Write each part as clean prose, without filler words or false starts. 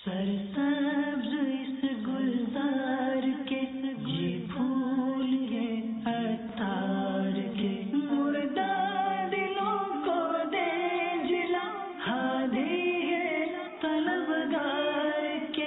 سرسبز اس گلزار کے یہ پھول یہ عطار کے مردہ دلوں کو دے جلا ہادی ہے طلبگار کے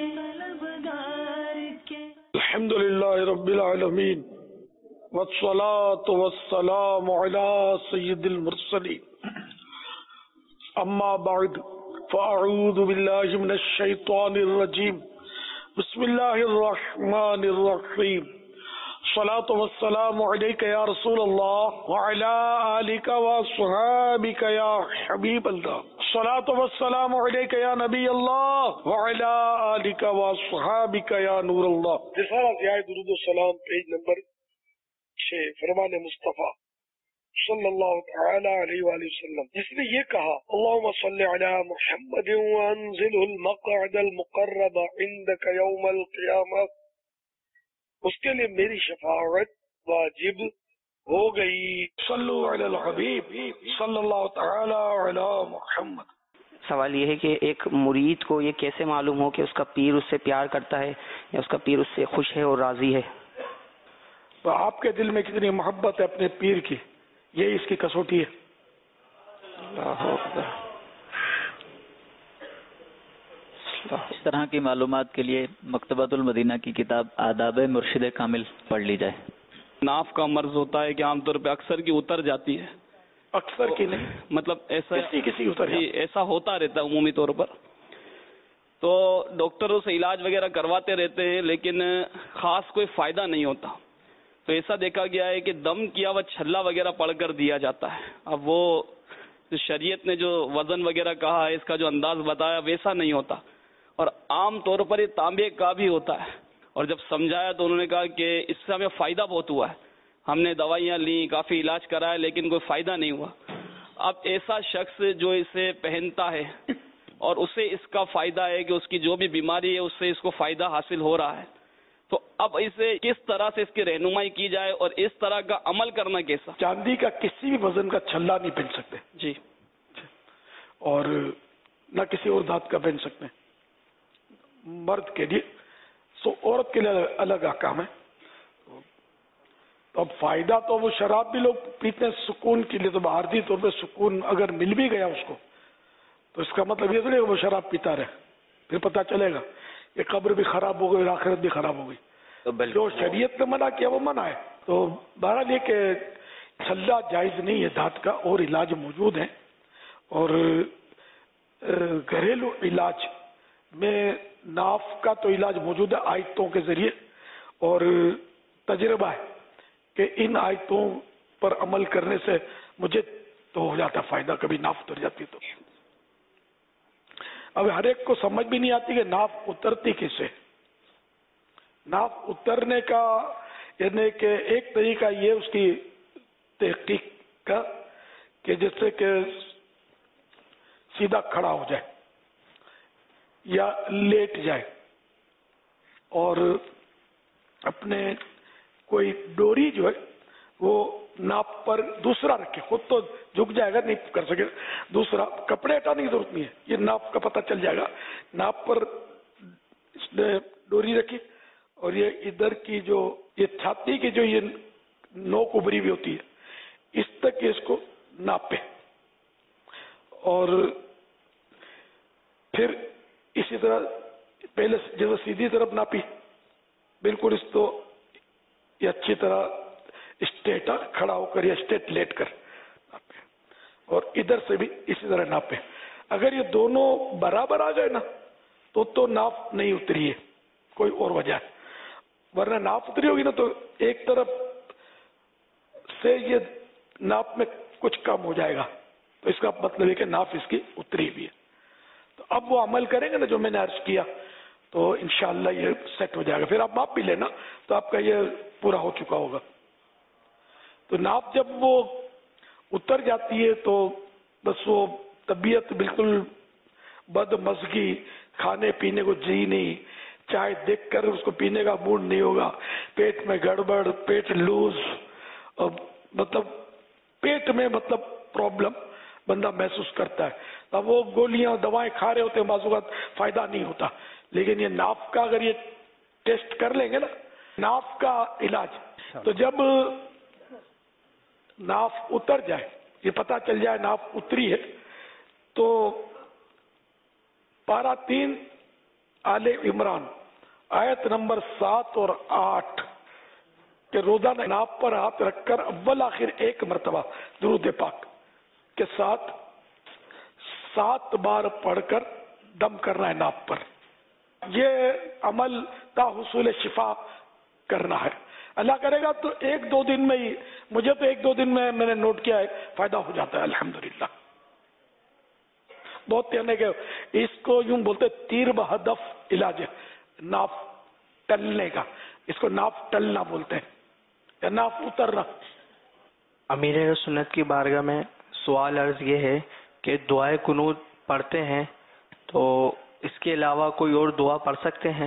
الحمد للہ رب العالمین والصلاة والسلام علی سید المرسلین اما بعد فاعوذ باللہ من الشیطان الرجیم بسم اللہ الرحمن الرحیم الصلاة والسلام علیک یا رسول اللہ وعلی آلک واصحابک یا حبیب اللہ الصلاة والسلام علیک یا نبی اللہ وعلی آلک واصحابک یا نور اللہ۔ رسالہ ضیاء درود و سلام پیج نمبر 6 فرمان مصطفیٰ صلی اللہ تعالی علیہ وآلہ وسلم، جس نے یہ کہا اللہم صلی علی محمد وانزلہ المقعد المقرب عندک یوم القیامہ، اس کے لیے میری شفاعت واجب ہو گئی۔ صلو علی الحبیب صلی اللہ تعالی علی محمد۔ سوال یہ ہے کہ ایک مرید کو یہ کیسے معلوم ہو کہ اس کا پیر اس سے پیار کرتا ہے یا اس کا پیر اس سے خوش ہے اور راضی ہے؟ تو آپ کے دل میں کتنی محبت ہے اپنے پیر کی، یہ اس کی کسوٹی ہے۔ اللہ اکبر۔ اس طرح کی معلومات کے لیے مکتبۃ المدینہ کی کتاب آداب مرشد کامل پڑھ لی جائے۔ ناف کا مرض ہوتا ہے کہ عام طور پہ اکثر کی اتر جاتی ہے، اکثر کی نہیں، مطلب ایسا کسی اتر جی ایسا ہوتا رہتا ہے عمومی طور پر، تو ڈاکٹروں سے علاج وغیرہ کرواتے رہتے ہیں لیکن خاص کوئی فائدہ نہیں ہوتا۔ تو ایسا دیکھا گیا ہے کہ دم کیا ہوا چھلا وغیرہ پڑھ کر دیا جاتا ہے۔ اب وہ شریعت نے جو وزن وغیرہ کہا ہے، اس کا جو انداز بتایا ویسا نہیں ہوتا، اور عام طور پر یہ تانبے کا بھی ہوتا ہے۔ اور جب سمجھایا تو انہوں نے کہا کہ اس سے ہمیں فائدہ بہت ہوا ہے، ہم نے دوائیاں لیں، کافی علاج کرایا لیکن کوئی فائدہ نہیں ہوا۔ اب ایسا شخص جو اسے پہنتا ہے اور اسے اس کا فائدہ ہے کہ اس کی جو بھی بیماری ہے اس سے اس کو فائدہ حاصل ہو رہا ہے، تو اب اسے کس طرح سے اس کی رہنمائی کی جائے اور اس طرح کا عمل کرنا کیسا؟ چاندی کا کسی بھی وزن کا چھلا نہیں پہن سکتے جی، اور نہ کسی اور دھات کا پہن سکتے ہیں مرد کے لیے، سو عورت کے لیے الگ احکام ہے۔ تو اب فائدہ تو وہ شراب بھی لوگ پیتے ہیں سکون کے لیے، تو عارضی طور پہ سکون اگر مل بھی گیا اس کو تو اس کا مطلب یہ تھوڑی کہ وہ شراب پیتا رہے، پھر پتہ چلے گا کہ قبر بھی خراب ہو گئی اور آخرت بھی خراب ہو گئی۔ جو شریعت نے منع کیا وہ منع ہے۔ تو بہرحال یہ کہ چھلا جائز نہیں ہے دھات کا، اور علاج موجود ہیں، اور گھریلو علاج میں ناف کا تو علاج موجود ہے آیتوں کے ذریعے، اور تجربہ ہے کہ ان آیتوں پر عمل کرنے سے مجھے تو ہو جاتا فائدہ، کبھی ناف اتر جاتی تو۔ اب ہر ایک کو سمجھ بھی نہیں آتی کہ ناف اترتی کیسے۔ ناف اترنے کا یعنی کہ ایک طریقہ یہ اس کی تحقیق کا کہ جس سے کہ سیدھا کھڑا ہو جائے یا لیٹ جائے، اور اپنے کوئی ڈوری جو ہے وہ ناپ پر دوسرا رکھے، خود تو جھک جائے گا نہیں کر سکے، دوسرا کپڑے ہٹانے کی ضرورت نہیں ہے، یہ ناپ کا پتہ چل جائے گا۔ ناپ پر اس نے ڈوری رکھی اور یہ ادھر کی جو یہ چھاتی کی جو یہ نوک ابری ہوئی ہوتی ہے اس تک اس کو ناپے، اور پھر اسی طرح پہلے جیسے سیدھی طرف ناپی بالکل اس تو یہ اچھی طرح اسٹیٹ کھڑا ہو کر یا اسٹیٹ لیٹ کر ناپے، اور ادھر سے بھی اسی طرح ناپے۔ اگر یہ دونوں برابر آ گئے نا تو ناپ نہیں اتری ہے، کوئی اور وجہ ہے، ورنہ ناپ اتری ہوگی نا تو ایک طرف سے یہ ناپ میں کچھ کم ہو جائے گا، تو اس کا مطلب ہے کہ ناپ اس کی اتری بھی ہے۔ تو اب وہ عمل کریں گے نا جو میں نے عرض کیا تو انشاءاللہ یہ سیٹ ہو جائے گا، پھر آپ ماپ بھی لینا تو آپ کا یہ پورا ہو چکا ہوگا۔ تو ناپ جب وہ اتر جاتی ہے تو بس وہ طبیعت بالکل بد مزگی، کھانے پینے کو جی نہیں، چائے دیکھ کر اس کو پینے کا موڈ نہیں ہوگا، پیٹ میں گڑبڑ، پیٹ لوز، اور مطلب پیٹ میں مطلب پرابلم بندہ محسوس کرتا ہے۔ اب وہ گولیاں دوائیں کھا رہے ہوتے ہیں، بعض اوقات فائدہ نہیں ہوتا، لیکن یہ ناف کا اگر یہ ٹیسٹ کر لیں گے نا، ناف کا علاج، تو جب ناف اتر جائے، یہ پتا چل جائے ناف اتری ہے، تو پارہ 3 آل عمران آیت نمبر 7 اور 8 کہ روزانہ ناف پر ہاتھ رکھ کر اول آخر 1 مرتبہ درود پاک کے ساتھ 7 بار پڑھ کر دم کرنا ہے ناف پر. یہ عمل تا حصول شفا کرنا ہے. اللہ کرے گا تو 1-2 دن میں ہی، مجھے تو 1-2 دن میں نے نوٹ کیا ہے، فائدہ ہو جاتا ہے الحمدللہ. بہت کہنے کے اس کو یوں بولتے تیر بہدف علاج ہے، ناف ٹلنے کا، اس کو ناف ٹلنا بولتے ہیں یا ناف اترنا. امیر سنت کی بارگاہ میں سوال عرض یہ ہے کہ دعائے قنوت پڑھتے ہیں تو اس کے علاوہ کوئی اور دعا پڑھ سکتے ہیں؟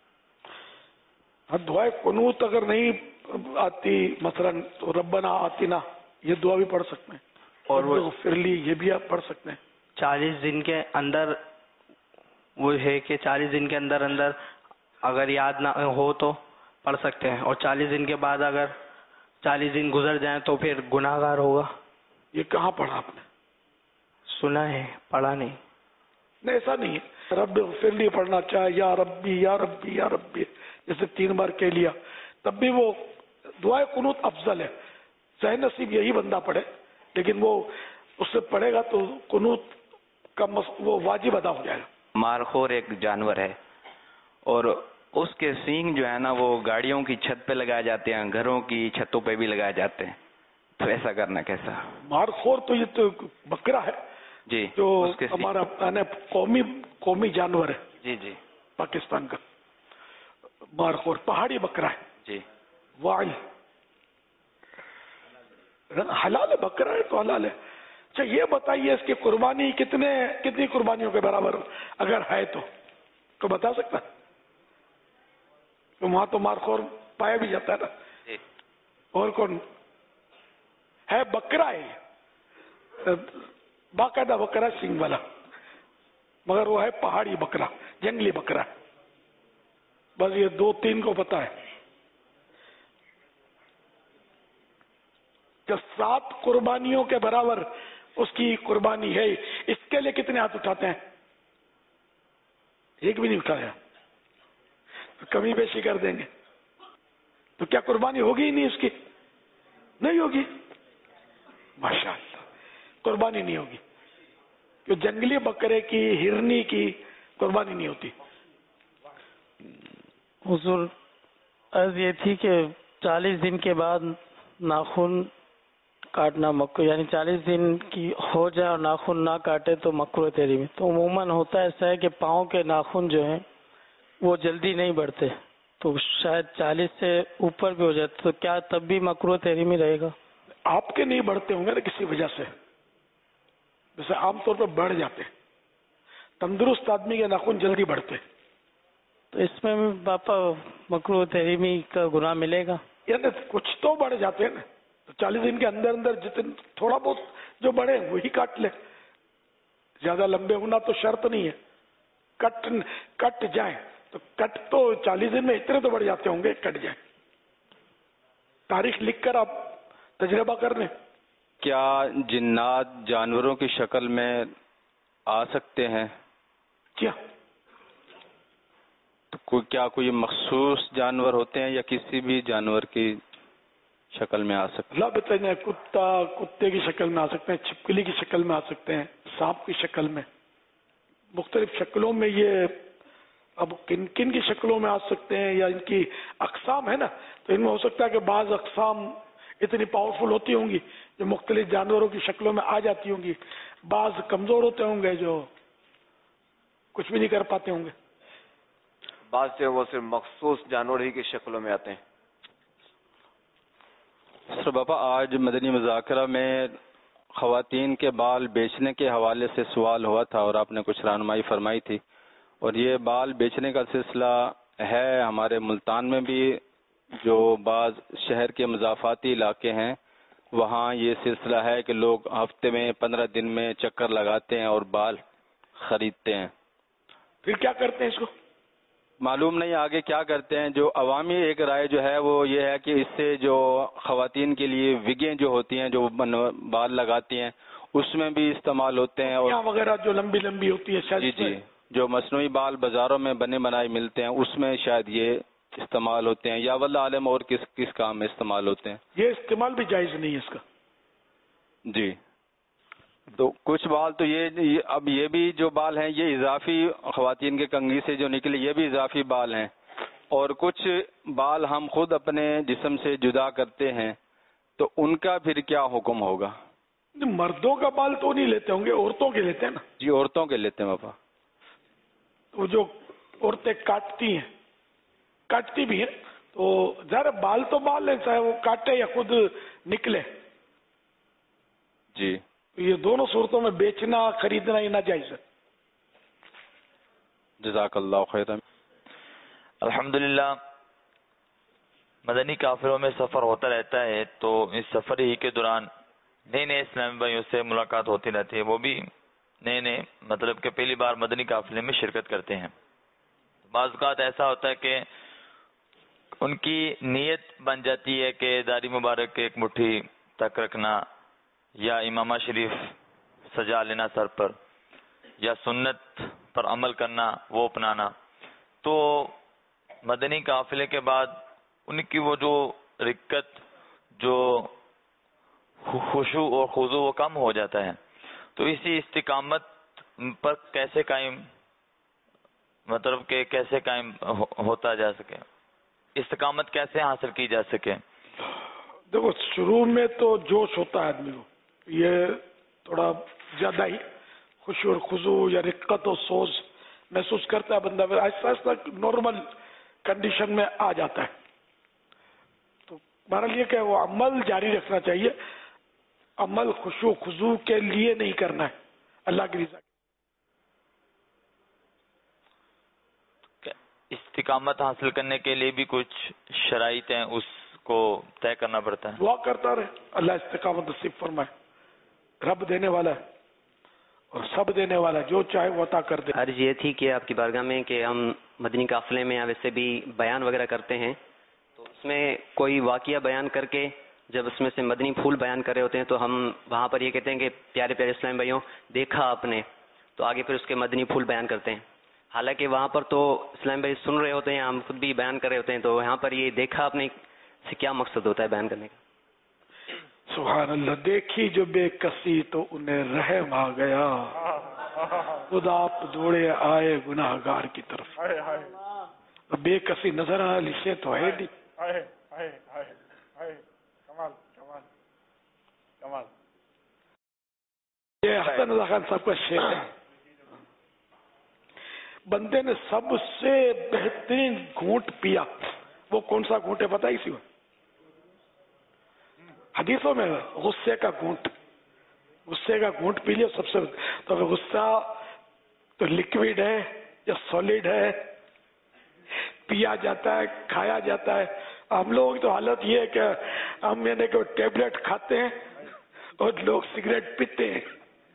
دعائے قنوت اگر نہیں آتی مثلا تو ربنا آتنا، یہ دعا بھی پڑھ سکتے ہیں، اور وہ اغفر لی، یہ بھی آپ پڑھ سکتے ہیں. 40 دن کے اندر وہ ہے کہ 40 دن کے اندر اگر یاد نہ ہو تو پڑھ سکتے ہیں، اور 40 دن کے بعد اگر 40 دن گزر جائیں تو پھر گناہ گار ہوگا. یہ کہاں پڑھا آپ نے؟ سنا ہے، پڑھا نہیں. نہیں، ایسا نہیں ہے. رب اغفر لی پڑھنا چاہے، یا ربی یا ربی یا ربی، جیسے 3 بار کہہ لیا، تب بھی وہ دعائے قنوت افضل ہے. صحیح نصیب یہی بندہ پڑھے، لیکن وہ اس سے پڑھے گا تو قنوت کا وہ واجب ادا ہو جائے گا. مارخور ایک جانور ہے اور اس کے سینگ جو ہے نا وہ گاڑیوں کی چھت پہ لگائے جاتے ہیں، گھروں کی چھتوں پہ بھی لگائے جاتے ہیں، تو ایسا کرنا کیسا؟ مارخور تو یہ تو بکرا ہے جی، جو ہمارا قومی جانور ہے جی جی پاکستان کا. مارخور پہاڑی بکرا ہے جی. واعی حلال ہے، بکرا ہے تو حلال ہے. اچھا یہ بتائیے اس کی قربانی کتنی قربانیوں کے برابر اگر ہے تو بتا سکتا ہے؟ تو وہاں تو مارخور پایا بھی جاتا ہے نا. جی. اور کون ہے؟ بکرا ہے، باقاعدہ بکرا سنگ والا، مگر وہ ہے پہاڑی بکرا، جنگلی بکرا. بس یہ 2-3 کو پتا ہے کہ 7 قربانیوں کے برابر اس کی قربانی ہے. اس کے لیے کتنے ہاتھ اٹھاتے ہیں؟ ایک بھی نہیں اٹھایا. کمی بیشی کر دیں گے تو کیا قربانی ہوگی ہی نہیں؟ اس کی نہیں ہوگی. ماشاءاللہ قربانی نہیں ہوگی، کہ جنگلی بکرے کی، ہرنی کی قربانی نہیں ہوتی. حضور عرض یہ تھی کہ 40 دن کے بعد ناخن کاٹنا مکروہ، یعنی 40 دن کی ہو جائے اور ناخن نہ کاٹے تو مکروہ تحریمی. تو عموماً ہوتا ایسا ہے کہ پاؤں کے ناخن جو ہیں وہ جلدی نہیں بڑھتے، تو شاید 40 سے اوپر بھی ہو جائے تو کیا تب بھی مکروہ تحریمی رہے گا؟ آپ کے نہیں بڑھتے ہوں گے نا کسی وجہ سے، جیسے عام طور پر بڑھ جاتے. تندرست آدمی کے ناخن جلدی بڑھتے، تو اس میں بھی باپا مکروہ تحریمی کا گناہ ملے گا؟ یعنی کچھ تو بڑھ جاتے ہیں نا، تو 40 دن کے اندر جتنے تھوڑا بہت جو بڑھے وہی کاٹ لے. زیادہ لمبے ہونا تو شرط نہیں ہے، کٹ جائیں تو کٹ تو 40 دن میں اتنے تو بڑھ جاتے ہوں گے، کٹ جائیں. تاریخ لکھ کر آپ تجربہ کر لیں. کیا جنات جانوروں کی شکل میں آ سکتے ہیں؟ کیا کیا کوئی مخصوص جانور ہوتے ہیں یا کسی بھی جانور کی شکل میں آ سکتے ہیں؟ اللہ بتائیں، کتے کی شکل میں آ سکتے ہیں، چھپکلی کی شکل میں آ سکتے ہیں، سانپ کی شکل میں، مختلف شکلوں میں. یہ اب کن کی شکلوں میں آ سکتے ہیں یا ان کی اقسام ہے نا، تو ان میں ہو سکتا ہے کہ بعض اقسام اتنی پاورفل ہوتی ہوں گی جو مختلف جانوروں کی شکلوں میں آ جاتی ہوں گی، بعض کمزور ہوتے ہوں گے جو کچھ بھی نہیں کر پاتے ہوں گے. بعض سے وہ صرف مخصوص جانور ہی کی شکلوں میں آتے ہیں. سر باپا، آج مدنی مذاکرہ میں خواتین کے بال بیچنے کے حوالے سے سوال ہوا تھا اور آپ نے کچھ رہنمائی فرمائی تھی، اور یہ بال بیچنے کا سلسلہ ہے ہمارے ملتان میں بھی، جو بعض شہر کے مضافاتی علاقے ہیں وہاں یہ سلسلہ ہے کہ لوگ ہفتے میں 15 دن میں چکر لگاتے ہیں اور بال خریدتے ہیں. پھر کیا کرتے ہیں اس کو؟ معلوم نہیں آگے کیا کرتے ہیں. جو عوامی ایک رائے جو ہے وہ یہ ہے کہ اس سے جو خواتین کے لیے وگیں جو ہوتی ہیں جو بال لگاتی ہیں اس میں بھی استعمال ہوتے ہیں, اور وغیرہ جو لمبی لمبی ہوتی ہے شاید جی جو مصنوعی بال بازاروں میں بنے بنائے ملتے ہیں اس میں شاید یہ استعمال ہوتے ہیں, یا واللہ عالم اور کس کام میں استعمال ہوتے ہیں. یہ استعمال بھی جائز نہیں ہے اس کا. جی تو کچھ بال تو یہ اب یہ بھی جو بال ہیں یہ اضافی خواتین کے کنگھی سے جو نکلے یہ بھی اضافی بال ہیں, اور کچھ بال ہم خود اپنے جسم سے جدا کرتے ہیں تو ان کا پھر کیا حکم ہوگا؟ مردوں کا بال تو نہیں لیتے ہوں گے, عورتوں کے لیتے ہیں نا. جی عورتوں کے لیتے ہیں پاپا. تو جو عورتیں کاٹتی بھی ہیں تو ذرا بال تو بال ہے, چاہے وہ کاٹے یا خود نکلے. جی یہ دونوں صورتوں میں بیچنا خریدنا یہ ناجائز ہے. جزاک اللہ خیر. الحمدللہ مدنی قافلوں میں سفر ہوتا رہتا ہے, تو اس سفر ہی کے دوران نئے نئے اسلامی بھائیوں سے ملاقات ہوتی رہتی ہے. وہ بھی نئے مطلب کہ پہلی بار مدنی قافلے میں شرکت کرتے ہیں. بعض اوقات ایسا ہوتا ہے کہ ان کی نیت بن جاتی ہے کہ داڑھی مبارک ایک مٹھی تک رکھنا, یا امامہ شریف سجا لینا سر پر, یا سنت پر عمل کرنا وہ اپنانا. تو مدنی قافلے کے بعد ان کی وہ جو رکت جو خشوع اور خضوع وہ کم ہو جاتا ہے. تو اسی استقامت پر کیسے قائم مطلب کہ کیسے قائم ہوتا جا سکے, استقامت کیسے حاصل کی جا سکے؟ دیکھو شروع میں تو جوش ہوتا ہے آدمی کو, یہ تھوڑا زیادہ ہی خشوع اور خضوع یا رقت و سوز محسوس کرتا ہے بندہ, آہستہ آہستہ نارمل کنڈیشن میں آ جاتا ہے. تو بہرحال یہ کہ وہ عمل جاری رکھنا چاہیے. عمل خشوع خضوع کے لیے نہیں کرنا ہے, اللہ کی رضا. استقامت حاصل کرنے کے لیے بھی کچھ شرائط ہیں, اس کو طے کرنا پڑتا ہے. دعا کرتا رہے اللہ استقامت نصیب فرمائے. رب دینے والا ہے اور سب دینے والا ہے, جو چاہے وہ عطا کر دے. عرض یہ تھی کہ آپ کی بارگاہ میں کہ ہم مدنی قافلے میں ویسے بھی بیان وغیرہ کرتے ہیں, تو اس میں کوئی واقعہ بیان کر کے جب اس میں سے مدنی پھول بیان کر رہے ہوتے ہیں تو ہم وہاں پر یہ کہتے ہیں کہ پیارے پیارے اسلام بھائیوں دیکھا آپ نے, تو آگے پھر اس کے مدنی پھول بیان کرتے ہیں. حالانکہ وہاں پر تو اسلام بھائی سن رہے ہوتے ہیں, ہم خود بھی بیان کر رہے ہوتے ہیں, تو یہاں پر یہ دیکھا آپ نے سے کیا مقصد ہوتا ہے بیان کرنے کا؟ سبحان اللہ. دیکھی جو بے کسی تو انہیں رحم آ گیا, خدا آپ دوڑے آئے گناہ گار کی طرف. بے کسی نظر آنے والی سے تو ہے نہیں. یہ حسن رضا خان صاحب کا شعر ہے. بندے نے سب سے بہترین گھونٹ پیا, وہ کون سا گھونٹ ہے پتہ ہے کسی کو؟ حدیثوں میں غصے کا گھونٹ, غصے کا گھونٹ پی لیا سب سے. تو غصہ تو لکوڈ ہے یا سالڈ ہے, پیا جاتا ہے کھایا جاتا ہے. ہم لوگوں کی تو حالت یہ ہے کہ ہم یعنی کہ ٹیبلٹ کھاتے ہیں اور لوگ سگریٹ پیتے ہیں.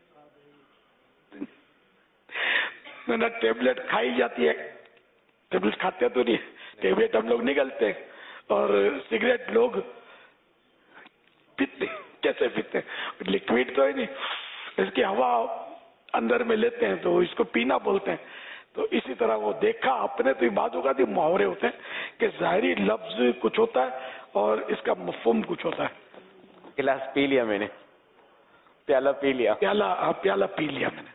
نہ ٹیبلٹ کھائی جاتی ہے, ٹیبلٹ کھاتے تو نہیں, ٹیبلٹ ہم لوگ نگلتے ہیں, اور سگریٹ لوگ پیتے. کیسے پیتے ہیں؟ لکوڈ تو ہے نہیں, اس کی ہوا اندر میں لیتے ہیں تو اس کو پینا بولتے ہیں. تو اسی طرح وہ دیکھا اپنے تو بعض اوقات یہ محاورے ہوتے ہیں کہ ظاہری لفظ کچھ ہوتا ہے اور اس کا مفہوم کچھ ہوتا ہے. گلاس پی لیا میں نے, پیالہ پی لیا, پیالہ پی لیا میں نے.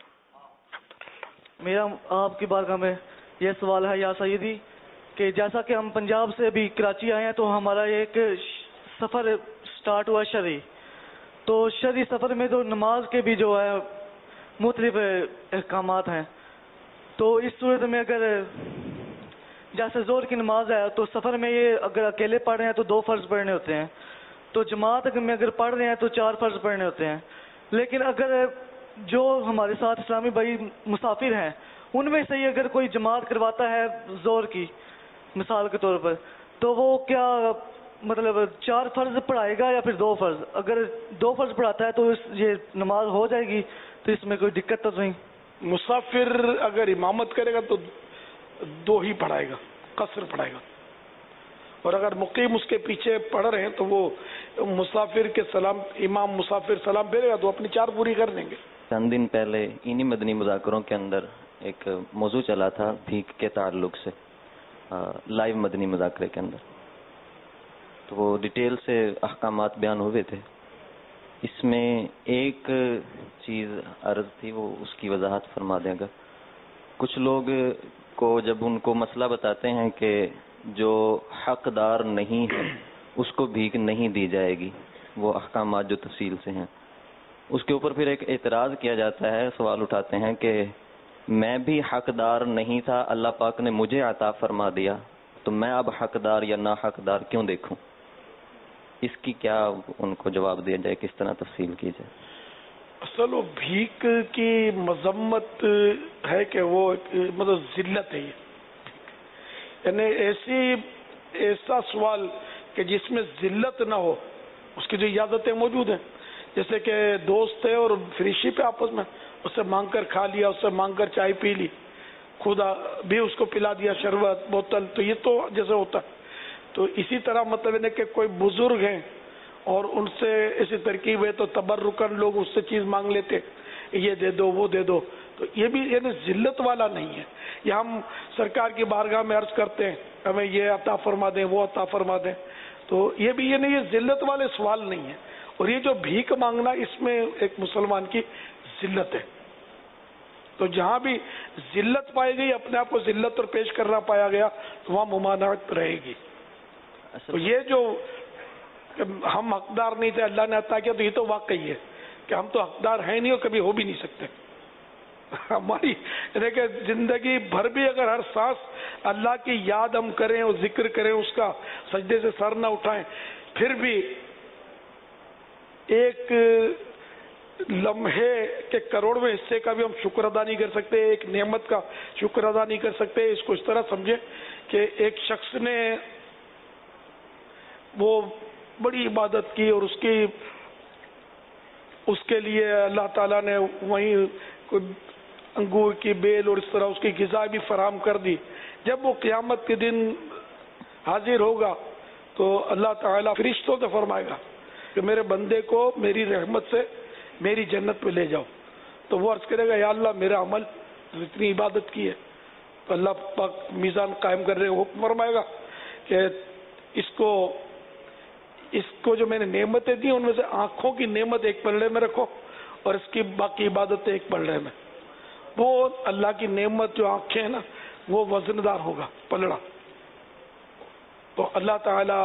میرا آپ کی بارگاہ میں یہ سوال ہے یا سیدی کہ جیسا کہ ہم پنجاب سے بھی کراچی آئے ہیں تو ہمارا ایک سفر سٹارٹ ہوا شرعی. تو شرعی سفر میں تو نماز کے بھی جو ہے مختلف احکامات ہیں. تو اس صورت میں اگر جیسے زور کی نماز ہے تو سفر میں یہ اگر اکیلے پڑھ رہے ہیں تو 2 فرض پڑھنے ہوتے ہیں, تو جماعت میں اگر پڑھ رہے ہیں تو 4 فرض پڑھنے ہوتے ہیں. لیکن اگر جو ہمارے ساتھ اسلامی بھائی مسافر ہیں ان میں سے ہی اگر کوئی جماعت کرواتا ہے زور کی مثال کے طور پر, تو وہ کیا مطلب 4 فرض پڑھائے گا یا پھر 2 فرض؟ اگر 2 فرض پڑھاتا ہے تو یہ نماز ہو جائے گی, تو اس میں کوئی دقت تو نہیں؟ مسافر اگر امامت کرے گا تو 2 ہی پڑھائے گا، قصر پڑھائے گا. اور اگر مقیم اس کے پیچھے پڑھ رہے ہیں تو وہ مسافر کے سلام، امام مسافر سلام پھیرے گا تو اپنی 4 پوری کر دیں گے. چند دن پہلے انہی مدنی مذاکروں کے اندر ایک موضوع چلا تھا بھیک کے تعلق سے، لائیو مدنی مذاکرے کے اندر، تو وہ ڈیٹیل سے احکامات بیان ہوئے تھے. اس میں ایک چیز عرض تھی، وہ اس کی وضاحت فرما دیں گا. کچھ لوگ کو جب ان کو مسئلہ بتاتے ہیں کہ جو حقدار نہیں ہے اس کو بھیک نہیں دی جائے گی، وہ احکامات جو تفصیل سے ہیں، اس کے اوپر پھر ایک اعتراض کیا جاتا ہے، سوال اٹھاتے ہیں کہ میں بھی حقدار نہیں تھا، اللہ پاک نے مجھے عطا فرما دیا، تو میں اب حقدار یا نا حقدار کیوں دیکھوں؟ اس کی کیا ان کو جواب دیا جائے، کس طرح تفصیل کی جائے؟ اصل وہ بھیک کی مذمت ہے کہ وہ مطلب ذلت ہے، یعنی ایسا سوال کہ جس میں ذلت نہ ہو، اس کی جو اجازتیں موجود ہیں، جیسے کہ دوست ہے اور فریشی پہ آپس میں اس سے مانگ کر کھا لیا، اس سے مانگ کر چائے پی لی، خدا بھی اس کو پلا دیا شربت بوتل، تو یہ تو جیسے ہوتا ہے. تو اسی طرح مطلب ہے کہ کوئی بزرگ ہیں اور ان سے ایسی ترکیب ہے تو تبرکن لوگ اس سے چیز مانگ لیتے، یہ دے دو وہ دے دو، تو یہ بھی یعنی ذلت والا نہیں ہے. یہ ہم سرکار کی بارگاہ میں عرض کرتے ہیں ہمیں یہ عطا فرما دیں وہ عطا فرما دیں، تو یہ بھی یہ نہیں، یہ ذلت والے سوال نہیں ہے. اور یہ جو بھیک مانگنا اس میں ایک مسلمان کی ذلت ہے. تو جہاں بھی ذلت پائی گئی، اپنے آپ کو ذلت پر پیش کرنا پایا گیا، تو وہاں ممانعت رہے گی. تو یہ جو ہم حقدار نہیں تھے اللہ نے عطا کیا، تو یہ تو واقعی ہے کہ ہم تو حقدار ہیں نہیں اور کبھی ہو بھی نہیں سکتے. ہماری کہ زندگی بھر بھی اگر ہر سانس اللہ کی یاد ہم کریں اور ذکر کریں، اس کا سجدے سے سر نہ اٹھائیں، پھر بھی ایک لمحے کے کروڑویں حصے کا بھی ہم شکر ادا نہیں کر سکتے، ایک نعمت کا شکر ادا نہیں کر سکتے. اس کو اس طرح سمجھیں کہ ایک شخص نے وہ بڑی عبادت کی اور اس کے لیے اللہ تعالیٰ نے وہیں انگور کی بیل اور اس طرح اس کی غذا بھی فراہم کر دی. جب وہ قیامت کے دن حاضر ہوگا تو اللہ تعالیٰ فرشتوں سے فرمائے گا کہ میرے بندے کو میری رحمت سے میری جنت میں لے جاؤ. تو وہ عرض کرے گا یا اللہ میرا عمل اتنی عبادت کی ہے، تو اللہ پاک میزان قائم کرنے کا حکم فرمائے گا کہ اس کو جو میں نے نعمتیں دی ان میں سے آنکھوں کی نعمت ایک پلڑے میں رکھو اور اس کی باقی عبادتیں ایک پلڑے میں. وہ اللہ کی نعمت جو آنکھیں ہیں نا وہ وزندار ہوگا پلڑا. تو اللہ تعالی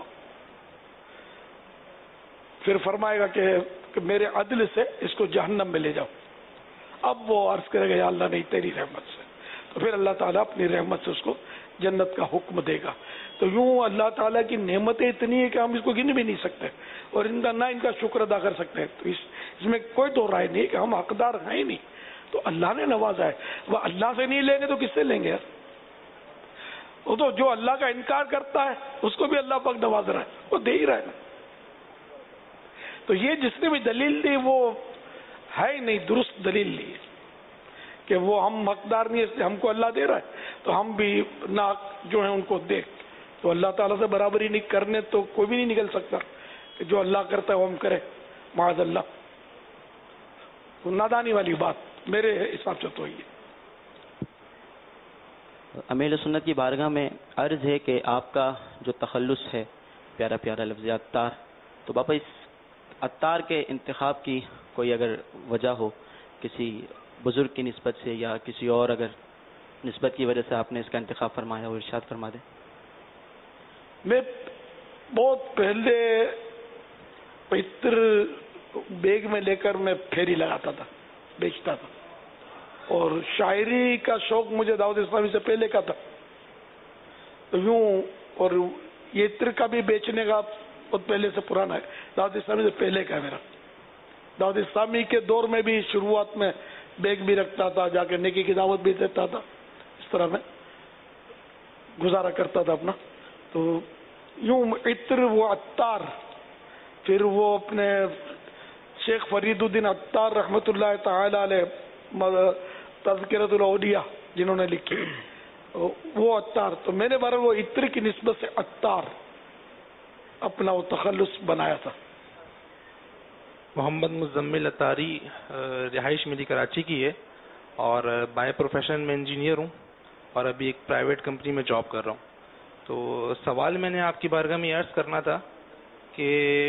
پھر فرمائے گا کہ میرے عدل سے اس کو جہنم میں لے جاؤ. اب وہ عرض کرے گا یا اللہ نہیں تیری رحمت سے، تو پھر اللہ تعالیٰ اپنی رحمت سے اس کو جنت کا حکم دے گا. تو یوں اللہ تعالیٰ کی نعمتیں اتنی ہیں کہ ہم اس کو گن بھی نہیں سکتے اور نہ ان کا شکر ادا کر سکتے ہیں. تو اس میں کوئی دو رائے نہیں کہ ہم حقدار ہیں ہی نہیں، تو اللہ نے نوازا ہے. وہ اللہ سے نہیں لیں گے تو کس سے لیں گے یار؟ وہ تو جو اللہ کا انکار کرتا ہے اس کو بھی اللہ پاک نواز رہا ہے، وہ دے ہی رہا ہے نا. تو یہ جس نے بھی دلیل دی وہ ہے ہی نہیں، درست دلیل نہیں ہے کہ وہ ہم حقدار نہیں، اس لیے ہم کو اللہ دے رہا ہے تو ہم بھی ناک جو ہیں ان کو دے. تو اللہ تعالیٰ سے برابری نہیں کرنے تو کوئی بھی نہیں نکل سکتا کہ جو اللہ کرتا ہے وہ ہم کریں، معاذ اللہ. نادانی والی بات میرے حساب سے تو یہ امیر سنت کی بارگاہ میں عرض ہے کہ آپ کا جو تخلص ہے پیارا پیارا لفظ عطار، تو باپا اس عطار کے انتخاب کی کوئی اگر وجہ ہو کسی بزرگ کی نسبت سے یا کسی اور اگر نسبت کی وجہ سے آپ نے اس کا انتخاب فرمایا اور ارشاد فرما دیں. میں بہت پہلے پتر بیگ میں لے کر میں پھیری لگاتا تھا، بیچتا تھا، اور شاعری کا شوق مجھے دعوت اسلامی سے پہلے کا تھا. تو یوں اور یہ عطر کا بھی بیچنے کا بہت پہلے سے پرانا ہے، دعوت اسلامی سے پہلے کا ہے میرا. دعوت اسلامی کے دور میں بھی شروعات میں بیگ بھی رکھتا تھا، جا کے نیکی کی دعوت بھی دیتا تھا، اس طرح میں گزارا کرتا تھا اپنا. تو یوں عطر وہ عطار، پھر وہ اپنے شیخ فرید الدین عطار رحمۃ اللہ تعالی علیہ تذکرۃ الاولیاء جنہوں نے لکھی، وہ अत्तार, तो मैंने बार वो इत्र की निस्बत से अत्तार अपना वो तखल्लुस बनाया था। मोहम्मद मुजम्मिल अतारी, रिहाइश मेरी कराची की है और बाय प्रोफेशन में इंजीनियर हूँ और अभी एक प्राइवेट कंपनी में जॉब कर रहा हूँ। तो सवाल मैंने आपकी बारगाह में अर्ज करना था कि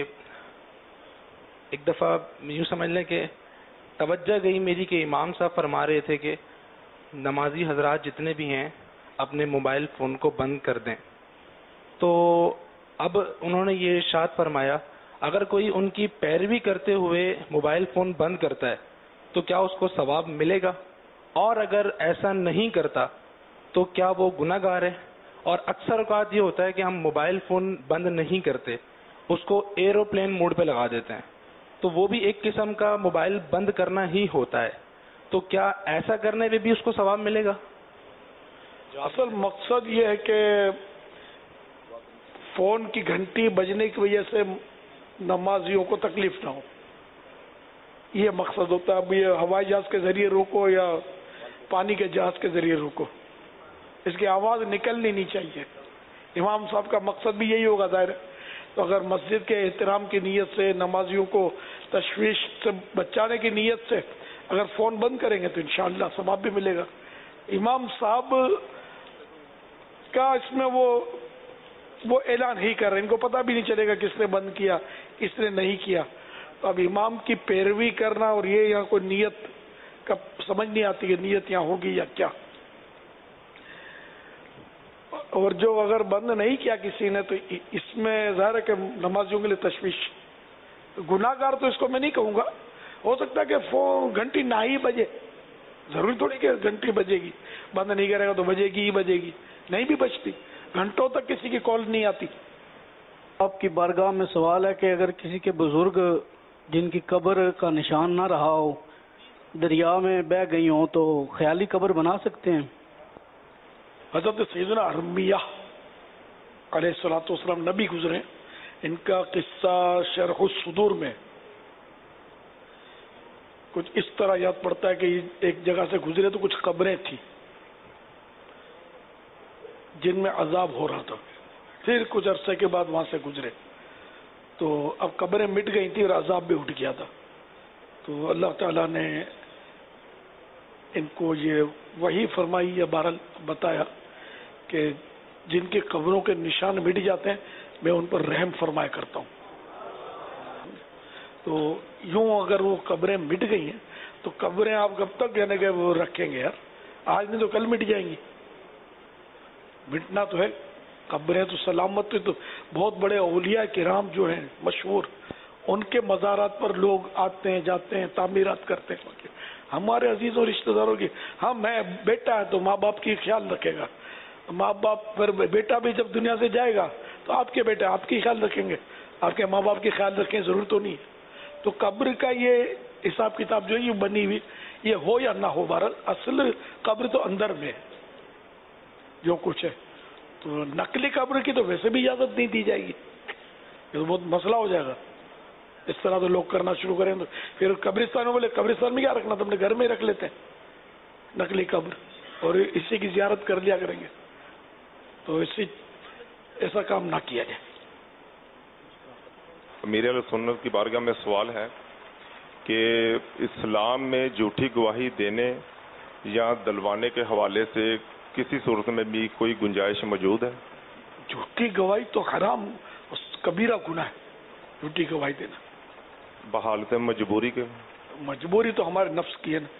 एक दफ़ा यूँ समझ लें कि तवज्जो गई मेरी कि इमाम साहब फरमा रहे थे कि नमाजी हजरात जितने भी हैं अपने मोबाइल फ़ोन को बंद कर दें। तो अब उन्होंने ये इरशाद फरमाया, अगर कोई उनकी पैरवी करते हुए मोबाइल फ़ोन बंद करता है तो क्या उसको सवाब मिलेगा, और अगर ऐसा नहीं करता तो क्या वो गुनाहगार है? और अक्सर औक़ात ये होता है कि हम मोबाइल फ़ोन बंद नहीं करते, उसको एरोप्लेन मोड पे लगा देते हैं, तो वो भी एक किस्म का मोबाइल बंद करना ही होता है। तो क्या ऐसा करने पे भी उसको सवाब मिलेगा? असल मकसद ये है कि फोन की घंटी बजने की वजह से नमाजियों को तकलीफ ना हो, ये मकसद होता है। अब ये हवाई जहाज के जरिए रोको या पानी के जहाज के जरिए रोको, इसकी आवाज निकलनी नहीं चाहिए। इमाम साहब का मकसद भी यही होगा ज़ाहिर है। तो अगर मस्जिद के एहतराम की नीयत से, नमाजियों को तशवीश से बचाने की नीयत से अगर फोन बंद करेंगे तो इंशाअल्लाह सवाब भी मिलेगा। इमाम साहब का इसमें वो ऐलान ही कर रहे हैं, इनको पता भी नहीं चलेगा किसने बंद किया किसने नहीं किया। तो अब इमाम की पैरवी करना और ये यहाँ कोई नीयत का समझ नहीं आती है, नीयत यहाँ होगी या क्या। और जो अगर बंद नहीं किया किसी ने तो इसमें ज़ाहिर है कि नमाजियों के लिए तशवीश, गुनाहगार तो इसको मैं नहीं कहूँगा। हो सकता है कि फोन घंटी ना ही बजे, जरूरी थोड़ी कि घंटी बजेगी, बंद नहीं करेगा तो बजेगी ही बजेगी, नहीं भी बजती, घंटों तक किसी की कॉल नहीं आती। आपकी बारगाह में सवाल है कि अगर किसी के बुजुर्ग जिनकी कब्र का निशान ना रहा हो दरिया में बह गई हो तो ख्याली कब्र बना सकते हैं? हज़रत सैयदना अरमिया अलैहिस्सलातु वस्सलाम नबी गुजरे, इनका किस्सा शरह सुदूर में कुछ इस तरह याद पड़ता है कि एक जगह से गुजरे तो कुछ कब्रें थी जिनमें अजाब हो रहा था, फिर कुछ अरसे के बाद वहां से गुजरे तो अब कब्रें मिट गई थी और अजाब भी उठ गया था। तो अल्लाह ताला ने इनको ये वही फरमाई या बहरहाल बताया कि जिनके कब्रों के निशान मिट जाते हैं मैं उन पर रहम फरमाया करता हूँ। तो यूं अगर वो कब्रें मिट गई हैं तो कब्रें आप कब तक यानी कि वो रखेंगे यार, आज नहीं तो कल मिट जाएंगी, मिटना तो है। कब्रें तो सलामत, तो बहुत बड़े औलिया किराम जो हैं मशहूर, उनके मज़ारात पर लोग आते हैं जाते हैं, तामीरात करते हैं। हमारे अजीजों रिश्तेदारों की, हाँ मैं बेटा है तो माँ बाप की ख्याल रखेगा, माँ बाप पर बेटा भी जब दुनिया से जाएगा तो आपके बेटे आपकी ख्याल रखेंगे, आपके माँ बाप की ख्याल रखें जरूरत तो नहीं है। तो कब्र का ये हिसाब किताब जो ये बनी हुई, ये हो या ना हो, बहरहाल असल कब्र तो अंदर में है जो कुछ है। तो नकली कब्र की तो वैसे भी इजाजत नहीं दी जाएगी, ये तो बहुत मसला हो जाएगा। इस तरह तो लोग करना शुरू करें तो फिर कब्रिस्तान बोले कब्रिस्तान में क्या रखना, तो अपने घर में ही रख लेते हैं नकली कब्र और इसी की जियारत कर लिया करेंगे। तो इसी ऐसा काम ना किया जाए। मीर अहले सुन्नत की बारगाह में सवाल है कि इस्लाम में झूठी गवाही देने या दलवाने के हवाले से किसी सूरत में भी कोई गुंजाइश मौजूद है? झूठी गवाही तो हराम कबीरा गुनाह है, झूठी गवाही देना। बहालत मजबूरी के? मजबूरी तो हमारे नफ्स की है ना।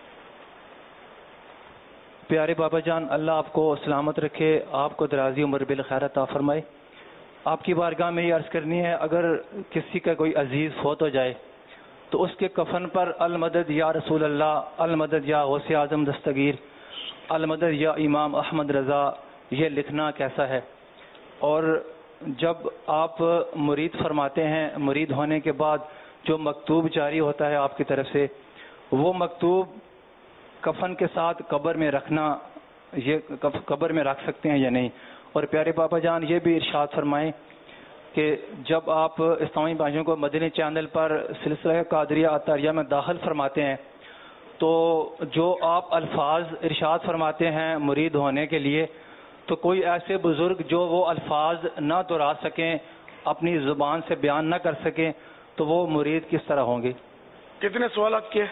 प्यारे बाबा जान, अल्लाह आपको सलामत रखे, आपको दराजी उम्र बिल खैर अता फरमाए। आपकी बारगाह में ये अर्ज करनी है, अगर किसी का कोई अजीज फौत हो जाए तो उसके कफन पर अल मदद या रसूल अल्लाह, अल मदद या गौसे आजम दस्तगीर, अल मदद या इमाम अहमद रज़ा, ये लिखना कैसा है? और जब आप मुरीद फरमाते हैं, मुरीद होने के बाद जो मकतूब जारी होता है आपकी तरफ से, वो मकतूब कफन के साथ कब्र में रखना, ये कब्र में रख सकते हैं या नहीं? और प्यारे बाबा जान ये भी इरशाद फरमाएं कि जब आप इस्लामी भाइयों को मदनी चैनल पर सिलसिला कादरिया अतारिया में दाखिल फरमाते हैं तो जो आप अल्फाज इरशाद फरमाते हैं मुरीद होने के लिए, تو کوئی ایسے بزرگ جو وہ الفاظ نہ دہرا سکیں، اپنی زبان سے بیان نہ کر سکیں، تو وہ مرید کس طرح ہوں گے؟ کتنے سوالات کیے؟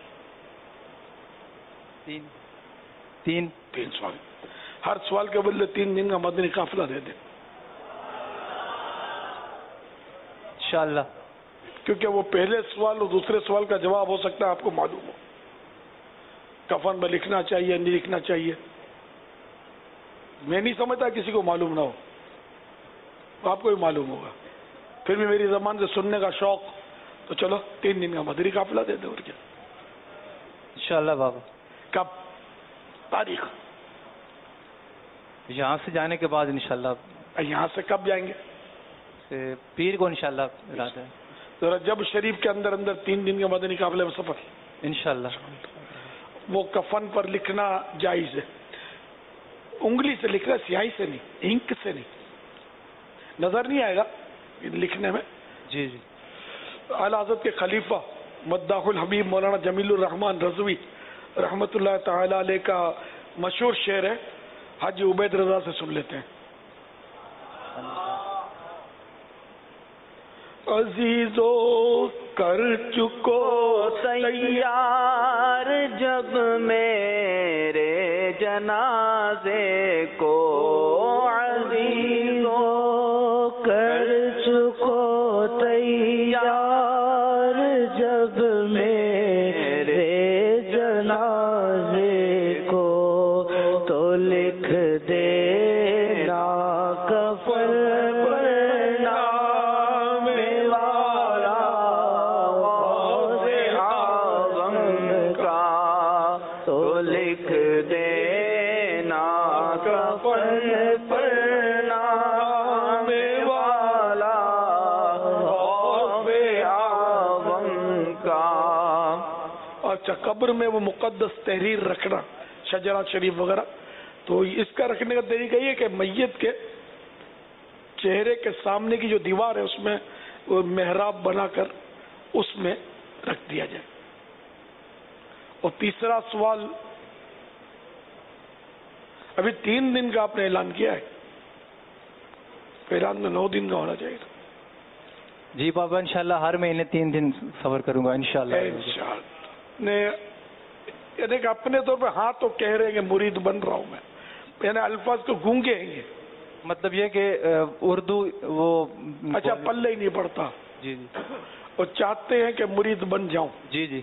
تین سوال. ہر سوال کے بدلے 3 دن کا مدنی قافلہ دے دیں انشاءاللہ. کیونکہ وہ پہلے سوال اور دوسرے سوال کا جواب ہو سکتا ہے آپ کو معلوم ہو. کفن میں لکھنا چاہیے نہیں لکھنا چاہیے، میں نہیں سمجھتا کسی کو معلوم نہ ہو، آپ کو بھی معلوم ہوگا. پھر بھی میری زبان سے سننے کا شوق، تو چلو 3 دن کا مدنی قافلہ دے دیں. اور کیا انشاءاللہ بابا. کب تاریخ؟ یہاں سے جانے کے بعد انشاءاللہ. یہاں سے کب جائیں گے؟ پیر کو انشاءاللہ ارادہ ہے. تو رجب شریف کے اندر 3 دن کے مدنی قافلے میں سفر انشاءاللہ. وہ کفن پر لکھنا جائز ہے، انگلی سے لکھنا، سیاہی سے نہیں، انک سے نہیں. نظر نہیں آئے گا لکھنے میں. جی جی. اعلیٰ حضرت کے خلیفہ مداح الحبیب مولانا جمیل الرحمان رضوی رحمت اللہ تعالی علیہ کا مشہور شعر ہے، حاجی عبید رضا سے سن لیتے ہیں. عزیزو کر چکو تیار جب میرے جنازے کو، عزیزو کر چکو تیار جب میرے جنازے کو، تو لکھ دینا کفن پر نام والا غوث اعظم کا، تو لکھ دینا کفن پر نام والا غوث اعظم کا. اچھا، قبر میں وہ مقدس تحریر رکھنا، شجرات شریف وغیرہ، تو اس کا رکھنے کا طریقہ یہ کہ میت کے چہرے کے سامنے کی جو دیوار ہے اس میں وہ محراب بنا کر اس میں رکھ دیا جائے. اور تیسرا سوال، ابھی 3 دن کا آپ نے اعلان کیا ہے، اعلان میں 9 دن کا ہونا چاہیے. جی بابا انشاءاللہ ہر مہینے 3 دن سفر کروں گا انشاءاللہ. یعنی کہ اپنے طور پہ ہاں تو کہہ رہے ہیں کہ مرید بن رہا ہوں میں، یعنی الفاظ کو گونگے ہیں یہ. مطلب یہ کہ اردو وہ اچھا پلے ہی نہیں پڑتا. جی جی. اور چاہتے ہیں کہ مرید بن جاؤں. جی جی.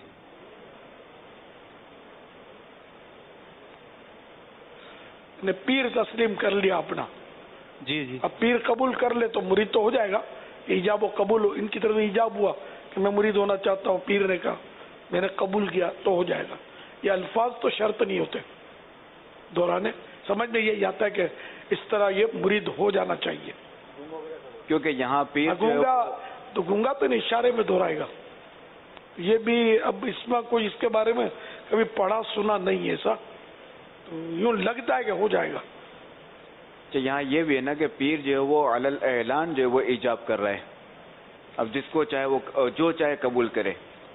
نے پیر تسلیم کر لیا اپنا. جی جی. اب پیر قبول کر لے تو مرید تو ہو جائے گا. ایجاب و قبول، ان کی طرف ایجاب ہوا کہ میں مرید ہونا چاہتا ہوں، پیر نے کہا میں نے قبول کیا تو ہو جائے گا. یہ الفاظ تو شرط نہیں ہوتے دہرانے. سمجھ میں یہی آتا ہے کہ اس طرح یہ مرید ہو جانا چاہیے. کیونکہ یہاں پیر گونگا تو گونگا تو نہیں، اشارے میں دہرائے گا. یہ بھی اب اس میں کوئی اس کے بارے میں کبھی پڑھا سنا نہیں ہے ایسا، تو یوں لگتا ہے کہ ہو جائے گا. یہاں یہ بھی ہے نا کہ پیر جو ہے وہ علل اعلان جو ہے وہ ایجاب کر رہا ہے. اب جس کو چاہے وہ جو چاہے قبول کرے،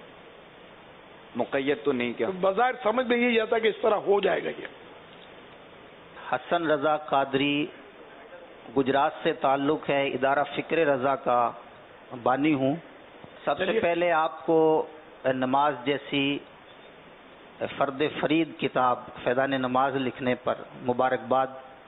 مقید تو نہیں. کیا بظاہر سمجھ میں یہی آتا ہے کہ اس طرح ہو جائے گا. یہ حسن رضا قادری گجرات سے تعلق ہے، ادارہ فکر رضا کا بانی ہوں. سب سے پہلے آپ کو نماز جیسی فرد فرید کتاب فیضان نماز لکھنے پر مبارکباد.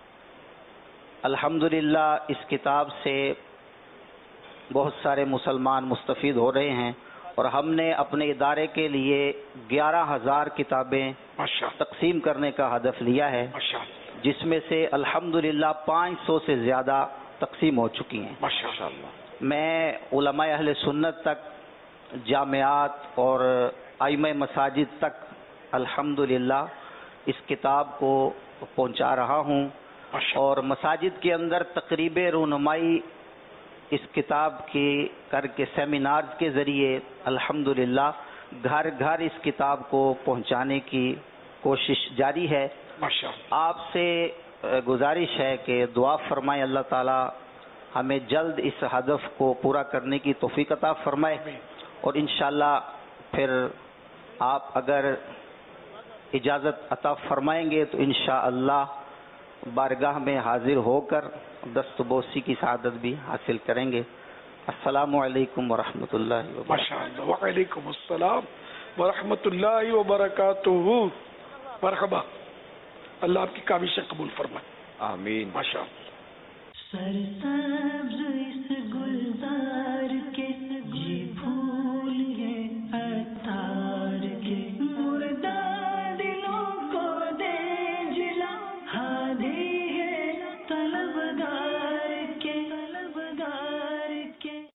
الحمدللہ اس کتاب سے بہت سارے مسلمان مستفید ہو رہے ہیں، اور ہم نے اپنے ادارے کے لیے 11,000 کتابیں تقسیم کرنے کا ہدف لیا ہے، جس میں سے الحمدللہ 500 سے زیادہ تقسیم ہو چکی ہیں. میں علماء اہل سنت تک، جامعات اور ائمہ مساجد تک الحمدللہ اس کتاب کو پہنچا رہا ہوں، اور مساجد کے اندر تقریب رونمائی اس کتاب کی کر کے سیمینارز کے ذریعے الحمدللہ گھر گھر اس کتاب کو پہنچانے کی کوشش جاری ہے. آپ سے گزارش ہے کہ دعا فرمائیں، اللہ تعالی ہمیں جلد اس ہدف کو پورا کرنے کی توفیق عطا فرمائے، اور انشاءاللہ پھر آپ اگر اجازت عطا فرمائیں گے تو انشاءاللہ बारगाह में हाजिर होकर दस्तबोसी की सआदत भी हासिल करेंगे। अस्सलामु अलैकुम व रहमतुल्लाहि व बरकातुहू। माशाअल्लाह, व अलैकुम अस्सलाम व रहमतुल्लाहि व बरकातुहू। मरहबा, अल्लाह आपकी काविशें कबूल फरमाए। आमीन। माशाअल्लाह। सरसब्ज़ इस गुलजार के ये फूल